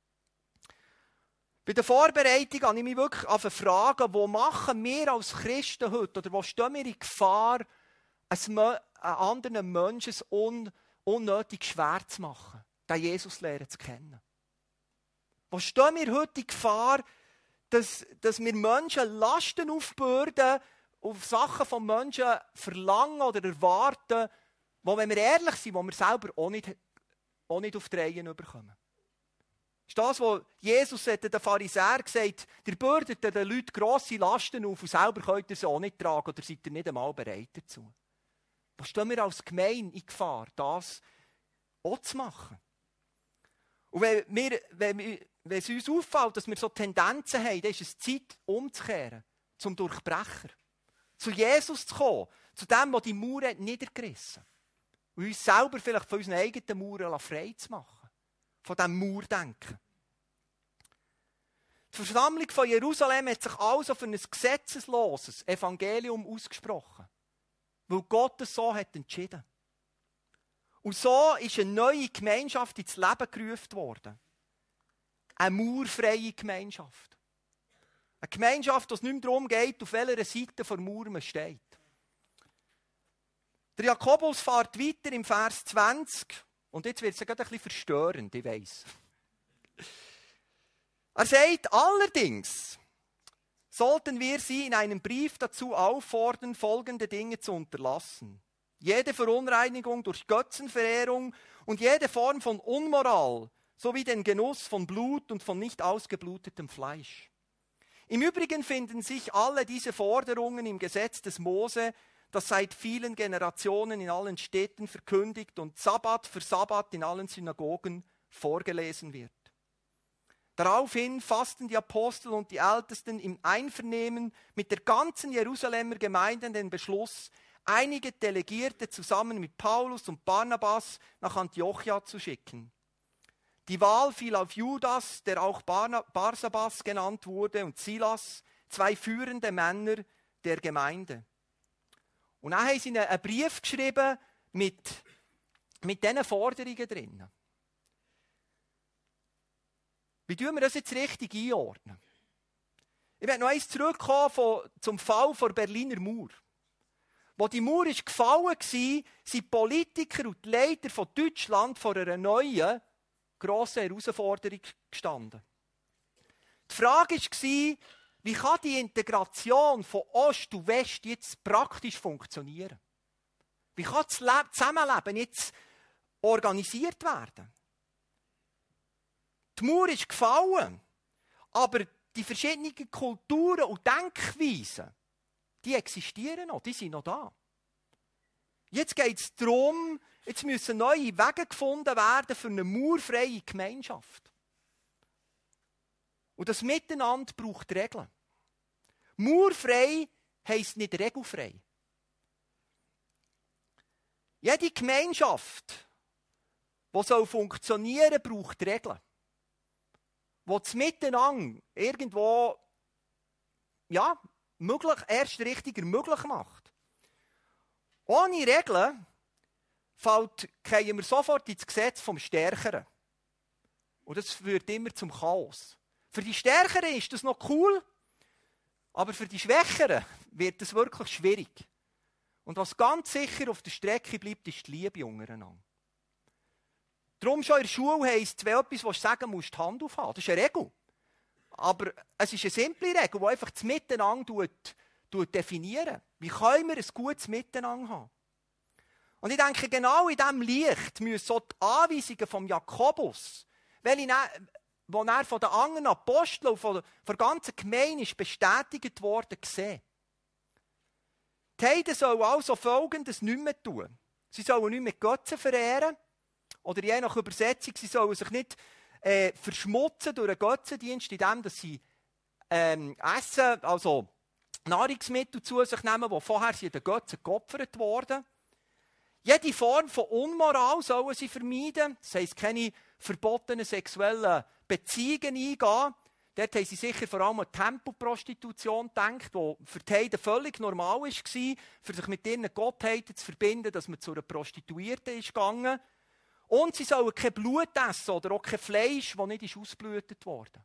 Bei der Vorbereitung habe ich mich wirklich an fragen, wo machen wir als Christen heute, oder wo stehen wir in Gefahr, einen anderen Menschen un- unnötig schwer zu machen, den Jesus lernen zu kennen. Wo stehen wir heute in Gefahr, dass, dass wir Menschen Lasten aufbürden, auf Sachen von Menschen verlangen oder erwarten, wo, wenn wir ehrlich sind, wo wir selber auch nicht, auch nicht auf die Reihe bekommen. Das ist das, was Jesus hat den Pharisäern gesagt, ihr bürdet den Leuten grosse Lasten auf und selber könnt ihr sie auch nicht tragen oder seid ihr nicht einmal bereit dazu. Wo stehen wir als Gemeinde in Gefahr, das auch zu machen? Und wenn, wir, wenn, wir, wenn es uns auffällt, dass wir so Tendenzen haben, dann ist es Zeit, umzukehren, zum Durchbrecher. Zu Jesus zu kommen, zu dem, der die Mauer hat niedergerissen hat. Und uns selber vielleicht von unseren eigenen Mauern frei zu machen. Von diesem Mauerdenken. Die Versammlung von Jerusalem hat sich also für ein gesetzesloses Evangelium ausgesprochen. Weil Gott es so hat entschieden. Und so ist eine neue Gemeinschaft ins Leben gerufen worden. Eine mauerfreie Gemeinschaft. Eine Gemeinschaft, wo es nicht mehr darum geht, auf welcher Seite der Mauer man steht. Der Jakobus fährt weiter im Vers zwanzig. Und jetzt wird es gerade ein bisschen verstörend, ich weiss. Er sagt, allerdings sollten wir sie in einem Brief dazu auffordern, folgende Dinge zu unterlassen. Jede Verunreinigung durch Götzenverehrung und jede Form von Unmoral, sowie den Genuss von Blut und von nicht ausgeblutetem Fleisch. Im Übrigen finden sich alle diese Forderungen im Gesetz des Mose, das seit vielen Generationen in allen Städten verkündigt und Sabbat für Sabbat in allen Synagogen vorgelesen wird. Daraufhin fassten die Apostel und die Ältesten im Einvernehmen mit der ganzen Jerusalemer Gemeinde den Beschluss, einige Delegierte zusammen mit Paulus und Barnabas nach Antiochia zu schicken. Die Wahl fiel auf Judas, der auch Barsabas genannt wurde, und Silas, zwei führende Männer der Gemeinde. Und dann haben sie einen Brief geschrieben mit, mit diesen Forderungen drin. Wie tun wir das jetzt richtig einordnen? Ich werde noch eins zurückkommen von, zum Fall der Berliner Mauer. Wo die Mauer ist gefallen war, sind Politiker und die Leiter von Deutschland vor einer neuen, grossen Herausforderung gestanden. Die Frage war, wie kann die Integration von Ost und West jetzt praktisch funktionieren? Wie kann das Zusammenleben jetzt organisiert werden? Die Mauer ist gefallen, aber die verschiedenen Kulturen und Denkweisen, die existieren noch, die sind noch da. Jetzt geht es darum, jetzt müssen neue Wege gefunden werden für eine mauerfreie Gemeinschaft. Und das Miteinander braucht Regeln. Mauerfrei heisst nicht regelfrei. Jede Gemeinschaft, die funktionieren soll, braucht Regeln. Die das Miteinander irgendwo ja, möglich, erst richtig möglich macht. Ohne Regeln fällt, fallen wir sofort ins Gesetz vom Stärkeren. Und das führt immer zum Chaos. Für die Stärkeren ist das noch cool, aber für die Schwächeren wird es wirklich schwierig. Und was ganz sicher auf der Strecke bleibt, ist die Liebe untereinander. Darum schon in der Schule heisst, wenn etwas was sagen musst, die Hand aufhaben. Das ist eine Regel. Aber es ist eine simple Regel, die einfach das Miteinander definiert. Wie können wir ein gutes Miteinander haben? Und ich denke, genau in diesem Licht müssen so die Anweisungen von Jakobus, welche wo er von den anderen Aposteln und von der ganzen Gemeinde ist bestätigt worden, sehen. Die Heiden sollen also Folgendes nicht mehr tun. Sie sollen nicht mehr Götzen verehren. Oder je nach Übersetzung, sie sollen sich nicht äh, verschmutzen durch einen Götzendienst, indem dass sie ähm, essen, also Nahrungsmittel zu sich nehmen, die vorher sie den Götzen geopfert wurden. Jede Form von Unmoral sollen sie vermeiden. Das heisst, keine verbotenen sexuellen Beziehungen eingehen. Dort haben sie sicher vor allem an Tempelprostitution gedacht, die für die Heiden völlig normal war, für sich mit ihren Gottheiten zu verbinden, dass man zu einer Prostituierten ist gegangen. Und sie sollen kein Blut essen oder auch kein Fleisch, das nicht ist ausgeblutet wurde.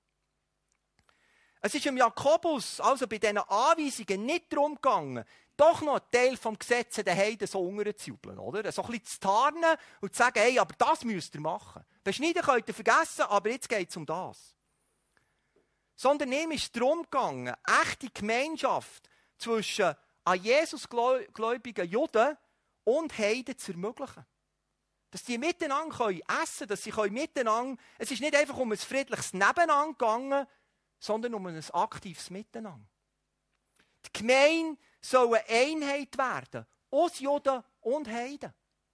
Es ist im Jakobus, also bei diesen Anweisungen, nicht darum gegangen, doch noch einen Teil vom Gesetz den Heiden so unterzujubeln, oder? So ein bisschen zu tarnen und zu sagen, hey, aber das müsst ihr machen. Beschneiden könnt ihr vergessen, aber jetzt geht es um das. Sondern ihm ist es darum gegangen, echte Gemeinschaft zwischen an Jesus gläubigen Juden und Heiden zu ermöglichen. Dass die miteinander essen können, dass sie miteinander, es ist nicht einfach um ein friedliches Nebeneinander gegangen, sondern um ein aktives Miteinander. Die Gemeinde soll eine Einheit werden, aus Juden und Heiden.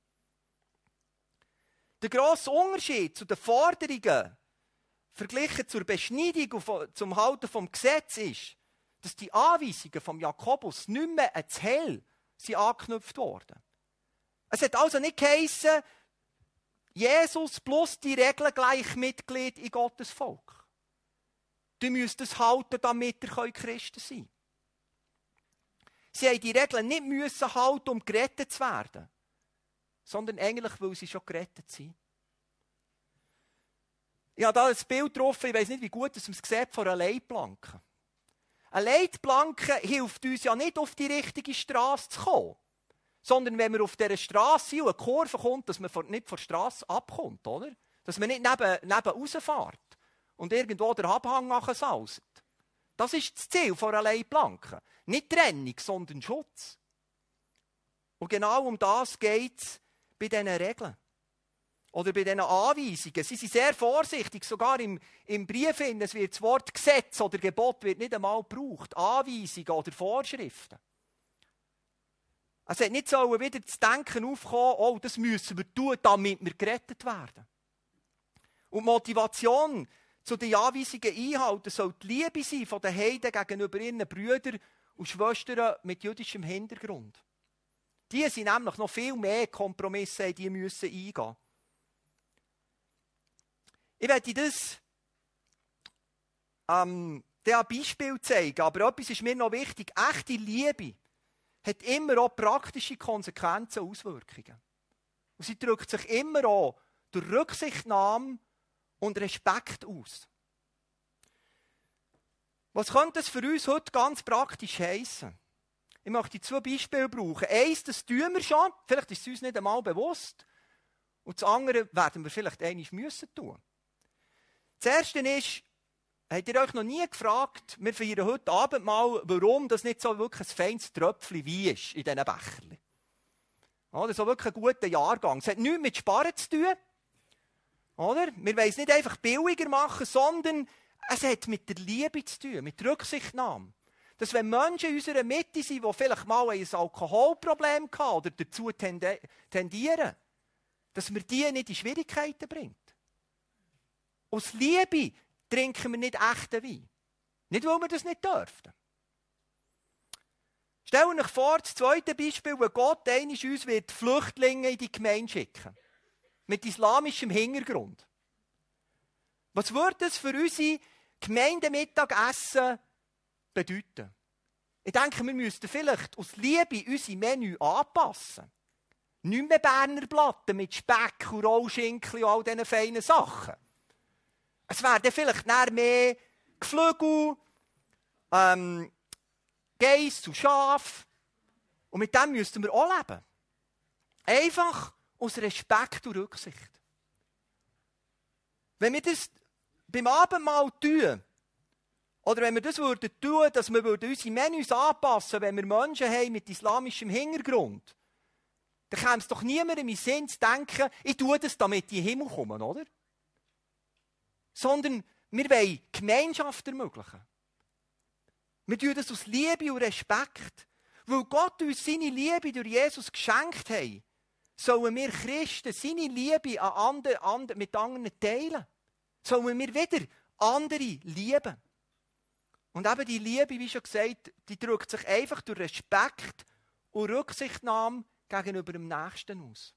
Der grosse Unterschied zu den Forderungen, verglichen zur Beschneidung und zum Halten vom Gesetz ist, dass die Anweisungen von Jakobus nicht mehr ans Heil sind angeknüpft wurden. Es hat also nicht geheissen, Jesus plus die Regeln gleich Mitglied in Gottes Volk. Du müsst es halten, damit ihr Christen sein könnt. Sie haben die Regeln nicht müssen halten, um gerettet zu werden, sondern eigentlich, weil sie schon gerettet sind. Ich habe da ein Bild drauf, ich weiss nicht, wie gut es sieht, von einer Leitplanke. Eine Leitplanke hilft uns ja nicht, auf die richtige Straße zu kommen, sondern wenn man auf dieser Straße sind und eine Kurve kommt, dass man nicht von der Straße abkommt, oder? Dass man nicht neben, neben rausfährt und irgendwo den Abhang nachsalzt. Das ist das Ziel von einer Leitplanke. Nicht Trennung, sondern Schutz. Und genau um das geht es bei diesen Regeln. Oder bei diesen Anweisungen. Sie sind sehr vorsichtig, sogar im, im Brief, es wird das Wort Gesetz oder Gebot wird nicht einmal gebraucht. Anweisungen oder Vorschriften. Es hat nicht so wieder das Denken aufkommen, oh, das müssen wir tun, damit wir gerettet werden. Und die Motivation zu den Anweisungen einhalten soll die Liebe sein von den Heiden gegenüber ihren Brüdern und Schwestern mit jüdischem Hintergrund. Die sind nämlich noch viel mehr Kompromisse, die müssen eingehen. Ich werde das ähm, ein Beispiel zeigen, aber etwas ist mir noch wichtig. Echte Liebe hat immer auch praktische Konsequenzen und Auswirkungen. Und sie drückt sich immer auch durch Rücksichtnahme und Respekt aus. Was könnte es für uns heute ganz praktisch heissen? Ich möchte zwei Beispiele brauchen. Eins, das tun wir schon, vielleicht ist es uns nicht einmal bewusst. Und das andere werden wir vielleicht einmal müssen tun. Das erste ist, habt ihr euch noch nie gefragt, wir feiern heute Abend mal, warum das nicht so wirklich ein feines Tröpfchen Wein ist in diesen Becherchen. Oder so wirklich ein guter Jahrgang. Es hat nichts mit Sparen zu tun. Oder? Wir wollen es nicht einfach billiger machen, sondern es hat mit der Liebe zu tun, mit Rücksichtnahme. Dass wenn Menschen in unserer Mitte sind, die vielleicht mal ein Alkoholproblem hatten oder dazu tendieren, dass wir die nicht in Schwierigkeiten bringen. Aus Liebe trinken wir nicht echten Wein. Nicht, weil wir das nicht dürfen. Stellt euch vor, das zweite Beispiel, wo Gott einmal uns wird Flüchtlinge in die Gemeinde schicken. Mit islamischem Hintergrund. Was würde das für unsere Gemeindemittagessen bedeuten? Ich denke, wir müssten vielleicht aus Liebe unsere Menü anpassen. Nicht mehr Berner Platten mit Speck und Rollschinken und all diesen feinen Sachen. Es wäre vielleicht mehr Geflügel, ähm, Geiss und Schaf. Und mit dem müssten wir auch leben. Einfach aus Respekt und Rücksicht. Wenn wir das beim Abendmahl tun, oder wenn wir das würden tun, dass wir unsere Menüs anpassen, wenn wir Menschen haben mit islamischem Hintergrund, dann käme es doch niemandem in den Sinn zu denken, ich tue das, damit die in den Himmel kommen, oder? Sondern wir wollen Gemeinschaft ermöglichen. Wir tun das aus Liebe und Respekt. Weil Gott uns seine Liebe durch Jesus geschenkt hat, sollen wir Christen seine Liebe an andere, andere, mit anderen teilen. Sollen wir wieder andere lieben. Und eben die Liebe, wie schon gesagt, die drückt sich einfach durch Respekt und Rücksichtnahme gegenüber dem Nächsten aus.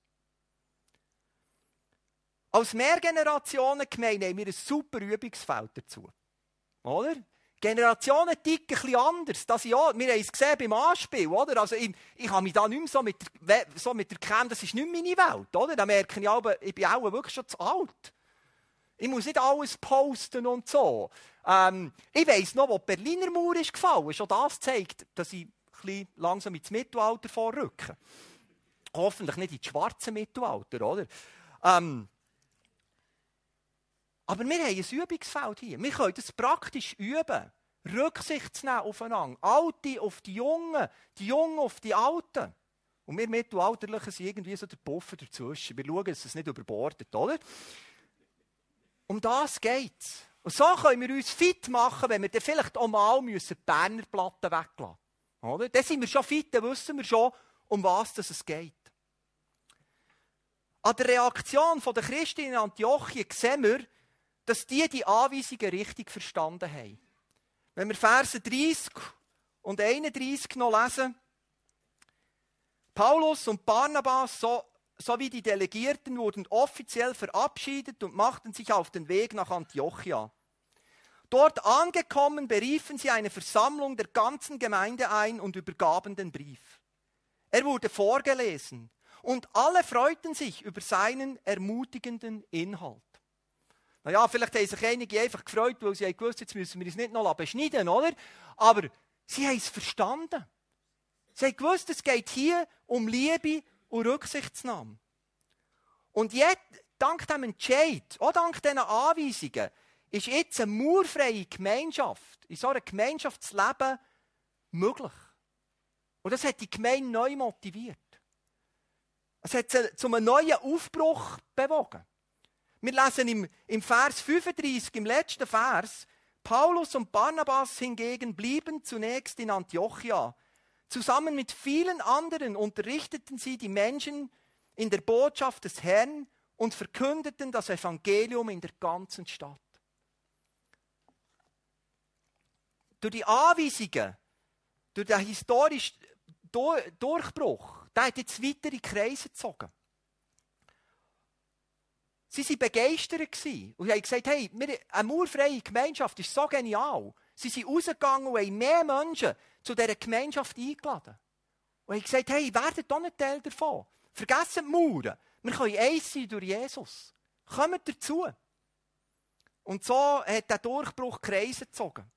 Als Mehrgenerationengemeinde haben wir ein super Übungsfeld dazu. Oder? Generationen ticken ein bisschen anders. Das ja, wir haben es gesehen beim Anspiel. Oder? Also ich, ich habe mich da nicht mehr so mit der, so mit der Kämme, das ist nicht meine Welt. Oder? Da merke ich aber, ich bin auch wirklich schon zu alt. Ich muss nicht alles posten und so. Ähm, ich weiss noch, wo die Berliner Mauer ist gefallen. Schon das zeigt, dass ich ein bisschen langsam ins Mittelalter vorrücke. Hoffentlich nicht ins schwarze Mittelalter, oder? Ähm, aber wir haben ein Übungsfeld hier. Wir können das praktisch üben. Rücksicht zu nehmen aufeinander. Alte auf die Jungen, die Jungen auf die Alten. Und wir Mittelalterlichen sind irgendwie so der Puffer dazwischen. Wir schauen, dass es nicht überbordet, oder? Um das geht es. Und so können wir uns fit machen, wenn wir dann vielleicht auch mal die Berner Platten weglassen müssen. Dann sind wir schon fit, dann wissen wir schon, um was es geht. An der Reaktion der Christen in Antiochien sehen wir, dass die die Anweisungen richtig verstanden haben. Wenn wir Verse dreißig und einunddreißig noch lesen, Paulus und Barnabas so sowie die Delegierten wurden offiziell verabschiedet und machten sich auf den Weg nach Antiochia. Dort angekommen, beriefen sie eine Versammlung der ganzen Gemeinde ein und übergaben den Brief. Er wurde vorgelesen und alle freuten sich über seinen ermutigenden Inhalt. Naja, vielleicht haben sich einige einfach gefreut, weil sie gewusst haben, jetzt müssen wir uns nicht noch beschneiden, oder? Aber sie haben es verstanden. Sie haben gewusst, es geht hier um Liebe und Rücksichtsnahme. Und jetzt, dank diesem Entscheid, auch dank diesen Anweisungen, ist jetzt eine mauerfreie Gemeinschaft, in so einer Gemeinschaft zu leben, möglich. Und das hat die Gemeinde neu motiviert. Es hat sie zu einem neuen Aufbruch bewogen. Wir lesen im, im Vers fünfunddreißig, im letzten Vers, Paulus und Barnabas hingegen blieben zunächst in Antiochia. Zusammen mit vielen anderen unterrichteten sie die Menschen in der Botschaft des Herrn und verkündeten das Evangelium in der ganzen Stadt. Durch die Anweisungen, durch den historischen Durchbruch, der hat jetzt weitere Kreise gezogen. Sie waren begeistert und haben gesagt, hey, eine mauerfreie Gemeinschaft ist so genial. Sie sind rausgegangen und haben mehr Menschen zu dieser Gemeinschaft eingeladen. Und haben gesagt, hey, werdet doch nicht Teil davon. Vergessen die Mauern. Wir können eins sein durch Jesus. Kommt dazu. Und so hat der Durchbruch Kreise gezogen.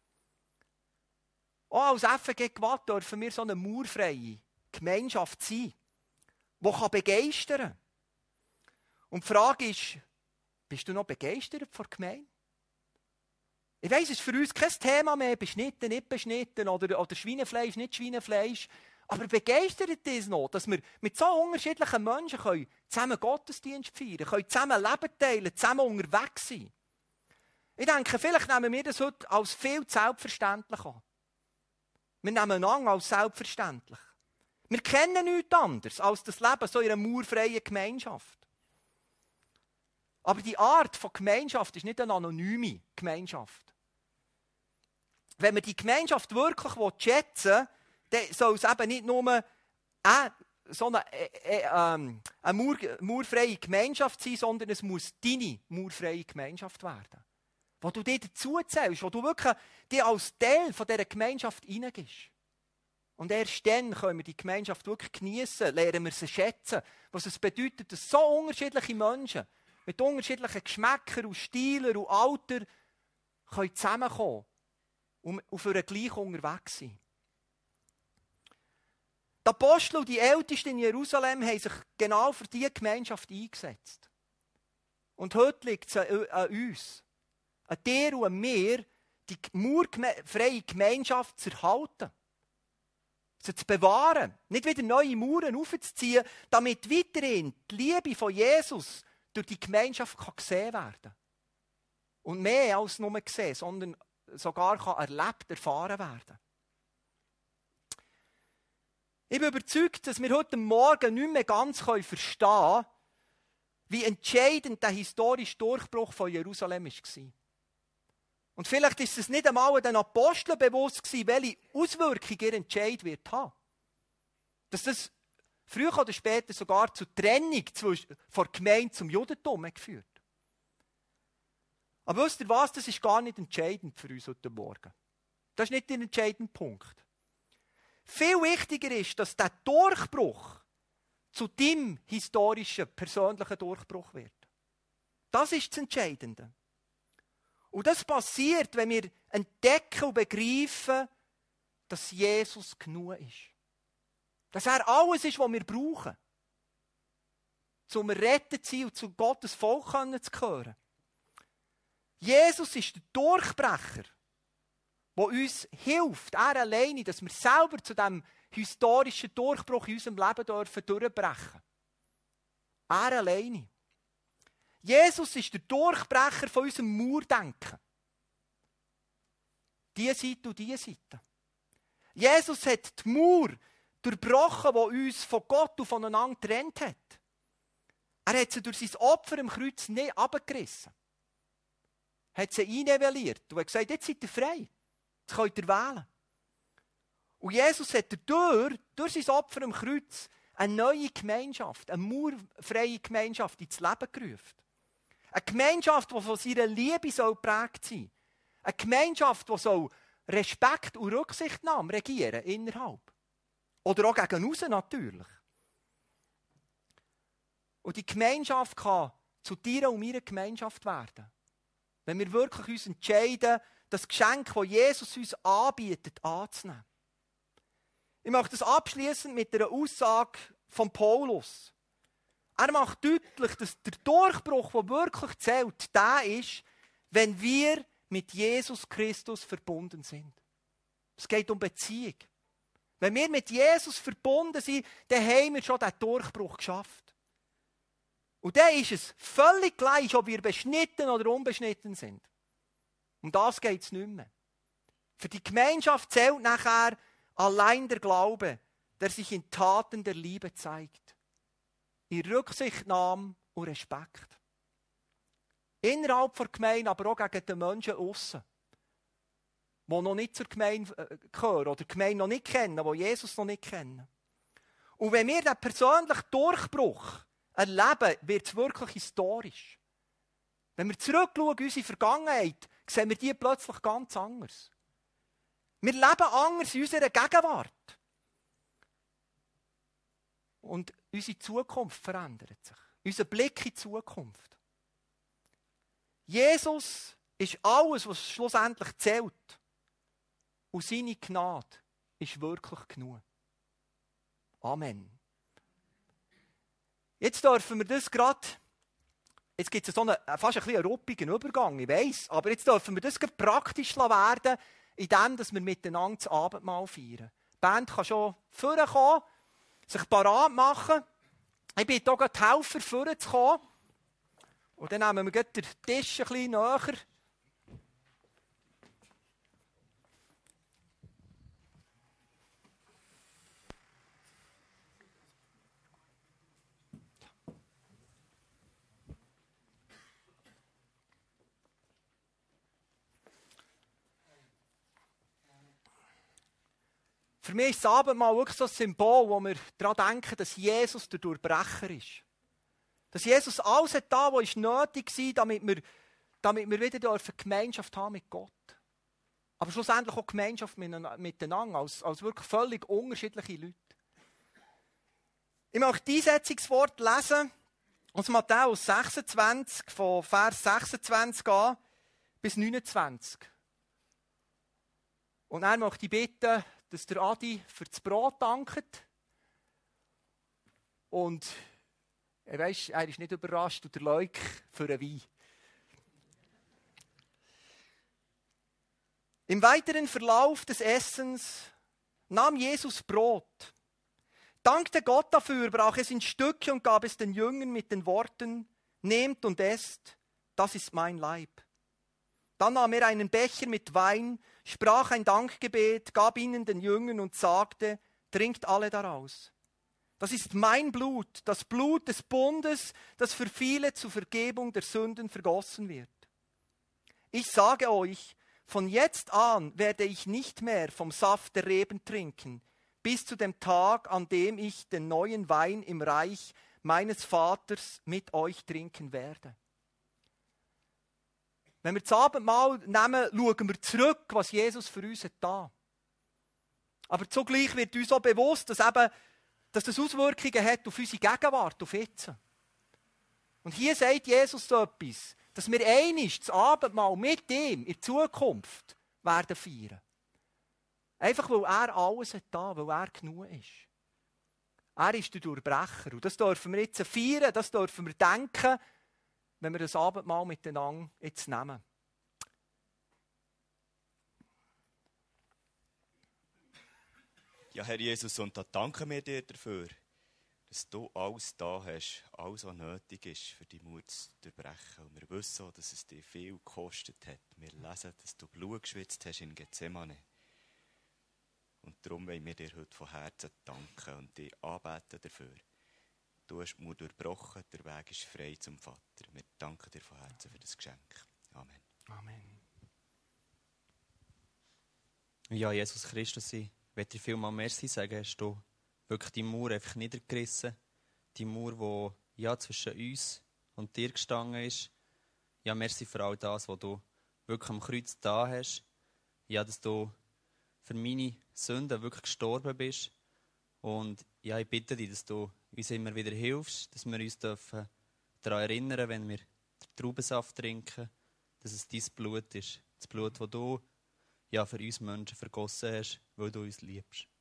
Auch als F G Gwatt dürfen wir so eine mauerfreie Gemeinschaft sein, die begeistern kann. Und die Frage ist, bist du noch begeistert vor der Gemeinde? Ich weiss, es ist für uns kein Thema mehr, beschnitten, nicht beschnitten, oder, oder Schweinefleisch, nicht Schweinefleisch. Aber begeistert es noch, dass wir mit so unterschiedlichen Menschen können zusammen Gottesdienst feiern können, zusammen Leben teilen, zusammen unterwegs sein. Ich denke, vielleicht nehmen wir das heute als viel selbstverständlich an. Wir nehmen an als selbstverständlich. Wir kennen nichts anderes als das Leben so in einer mauerfreien Gemeinschaft. Aber die Art von Gemeinschaft ist nicht eine anonyme Gemeinschaft. Wenn man die Gemeinschaft wirklich schätzen will, dann soll es eben nicht nur eine, so eine, äh, äh, eine mauer, mauerfreie Gemeinschaft sein, sondern es muss deine mauerfreie Gemeinschaft werden. Wo du dir dazu zählst, wo du wirklich dich als Teil von dieser Gemeinschaft hineingibst. Und erst dann können wir die Gemeinschaft wirklich genießen, lernen wir sie schätzen. Was es bedeutet, dass so unterschiedliche Menschen mit unterschiedlichen Geschmäckern und Stilen und Alter können zusammenkommen und für einen gleich unterwegs sein. Die Apostel und die Ältesten in Jerusalem haben sich genau für diese Gemeinschaft eingesetzt. Und heute liegt es an uns, an dir und an mir, die mauerfreie Gemeinschaft zu erhalten. Sie zu bewahren, nicht wieder neue Mauern aufzuziehen, damit weiterhin die Liebe von Jesus durch die Gemeinschaft kann gesehen werden kann. Und mehr als nur gesehen, sondern sogar kann erlebt, erfahren werden. Ich bin überzeugt, dass wir heute Morgen nicht mehr ganz verstehen können, wie entscheidend der historische Durchbruch von Jerusalem war. Und vielleicht ist es nicht einmal den Aposteln bewusst gewesen, welche Auswirkungen ihr Entscheid wird haben. Dass das früher oder später sogar zur Trennung von der Gemeinde zum Judentum geführt. Aber wisst ihr was? Das ist gar nicht entscheidend für uns heute Morgen. Das ist nicht der entscheidende Punkt. Viel wichtiger ist, dass der Durchbruch zu deinem historischen, persönlichen Durchbruch wird. Das ist das Entscheidende. Und das passiert, wenn wir entdecken und begreifen, dass Jesus genug ist. Dass er alles ist, was wir brauchen, um errettet zu sein und zu Gottes Volk zu gehören. Jesus ist der Durchbrecher, der uns hilft, er alleine, dass wir selber zu diesem historischen Durchbruch in unserem Leben dürfen durchbrechen. Er alleine. Jesus ist der Durchbrecher von unserem Mauerdenken. Diese Seite und diese Seite. Jesus hat die Mauer durchbrochen, die uns von Gott und voneinander getrennt hat. Er hat sie durch sein Opfer im Kreuz nicht abgerissen. Er hat sie einnivelliert und hat gesagt, jetzt seid ihr frei. Jetzt könnt ihr wählen. Und Jesus hat dadurch, durch sein Opfer im Kreuz, eine neue Gemeinschaft, eine mauerfreie Gemeinschaft ins Leben gerufen. Eine Gemeinschaft, die von seiner Liebe geprägt sein soll. Eine Gemeinschaft, die soll Respekt und Rücksichtnahme regieren innerhalb. Oder auch gegen aussen natürlich. Und die Gemeinschaft kann zu dir und meiner Gemeinschaft werden. Wenn wir wirklich uns entscheiden, das Geschenk, das Jesus uns anbietet, anzunehmen. Ich möchte das abschließend mit einer Aussage von Paulus. Er macht deutlich, dass der Durchbruch, der wirklich zählt, der ist, wenn wir mit Jesus Christus verbunden sind. Es geht um Beziehung. Wenn wir mit Jesus verbunden sind, dann haben wir schon diesen Durchbruch geschafft. Und dann ist es völlig gleich, ob wir beschnitten oder unbeschnitten sind. Um das geht es nicht mehr. Für die Gemeinschaft zählt nachher allein der Glaube, der sich in Taten der Liebe zeigt. In Rücksichtnahme und Respekt. Innerhalb der Gemeinde, aber auch gegen die Menschen aussen, die noch nicht zur Gemeinde gehören oder die Gemeinde noch nicht kennen, die Jesus noch nicht kennen. Und wenn wir diesen persönlichen Durchbruch erleben, wird es wirklich historisch. Wenn wir zurückschauen in unsere Vergangenheit, sehen wir die plötzlich ganz anders. Wir leben anders in unserer Gegenwart. Und unsere Zukunft verändert sich. Unser Blick in die Zukunft. Jesus ist alles, was schlussendlich zählt. Und seine Gnade ist wirklich genug. Amen. Jetzt dürfen wir das gerade, jetzt gibt es so einen, fast ein bisschen ruppigen Übergang, ich weiss, aber jetzt dürfen wir das gerade praktisch werden, indem wir miteinander das Abendmahl feiern. Die Band kann schon vorkommen, sich parat machen. Ich bitte auch die Helfer vorzukommen. Und dann nehmen wir den Tisch ein bisschen näher. Für mich ist das Abendmahl wirklich so ein Symbol, wo wir daran denken, dass Jesus der Durchbrecher ist. Dass Jesus alles hat da, was nötig war, damit wir, damit wir wieder dürfen Gemeinschaft haben mit Gott. Aber schlussendlich auch Gemeinschaft miteinander, als, als wirklich völlig unterschiedliche Leute. Ich möchte die Einsetzungswort lesen aus Matthäus sechsundzwanzig, von Vers sechsundzwanzig an bis neunundzwanzig. Und dann möchte ich bitten, dass der Adi für das Brot dankt. Und er, weiss, er ist nicht überrascht und der Leuk für einen Wein. Im weiteren Verlauf des Essens nahm Jesus Brot, dankte Gott dafür, brach es in Stücke und gab es den Jüngern mit den Worten: Nehmt und esst, das ist mein Leib. Dann nahm er einen Becher mit Wein, sprach ein Dankgebet, gab ihnen den Jüngern und sagte: Trinkt alle daraus. Das ist mein Blut, das Blut des Bundes, das für viele zur Vergebung der Sünden vergossen wird. Ich sage euch, von jetzt an werde ich nicht mehr vom Saft der Reben trinken, bis zu dem Tag, an dem ich den neuen Wein im Reich meines Vaters mit euch trinken werde. Wenn wir das Abendmahl nehmen, schauen wir zurück, was Jesus für uns getan hat. Aber zugleich wird uns auch bewusst, dass, eben, dass das Auswirkungen hat auf unsere Gegenwart, auf jetzt. Und hier sagt Jesus so etwas, dass wir einmal das Abendmahl mit ihm in Zukunft werden feiern. Einfach, weil er alles hat da, weil er genug ist. Er ist der Durchbrecher. Und das dürfen wir jetzt feiern, das dürfen wir denken, wenn wir das Abendmahl miteinander jetzt nehmen. Ja, Herr Jesus, und da danken wir dir dafür, dass du alles da hast, alles, was nötig ist, für die Mut zu durchbrechen. Und wir wissen auch, dass es dir viel gekostet hat. Wir lesen, dass du Blut geschwitzt hast in Gethsemane. Und darum wollen wir dir heute von Herzen danken und dich anbeten dafür. Du hast die Mut durchbrochen, der Weg ist frei zum Vater. Wir danken dir von Herzen für das Geschenk. Amen. Amen. Ja, Jesus Christus, ich möchte dir vielmal Merci sagen, hast du wirklich die Mauer einfach niedergerissen. Die Mauer, die ja zwischen uns und dir gestanden ist. Ja, merci für all das, was du wirklich am Kreuz da hast. Ja, dass du für meine Sünden wirklich gestorben bist. Und ja, ich bitte dich, dass du uns immer wieder hilfst, dass wir uns dürfen daran erinnern, wenn wir den Traubensaft trinken, dass es dein Blut ist. Das Blut, das du ja, für uns Menschen vergossen hast, weil du uns liebst.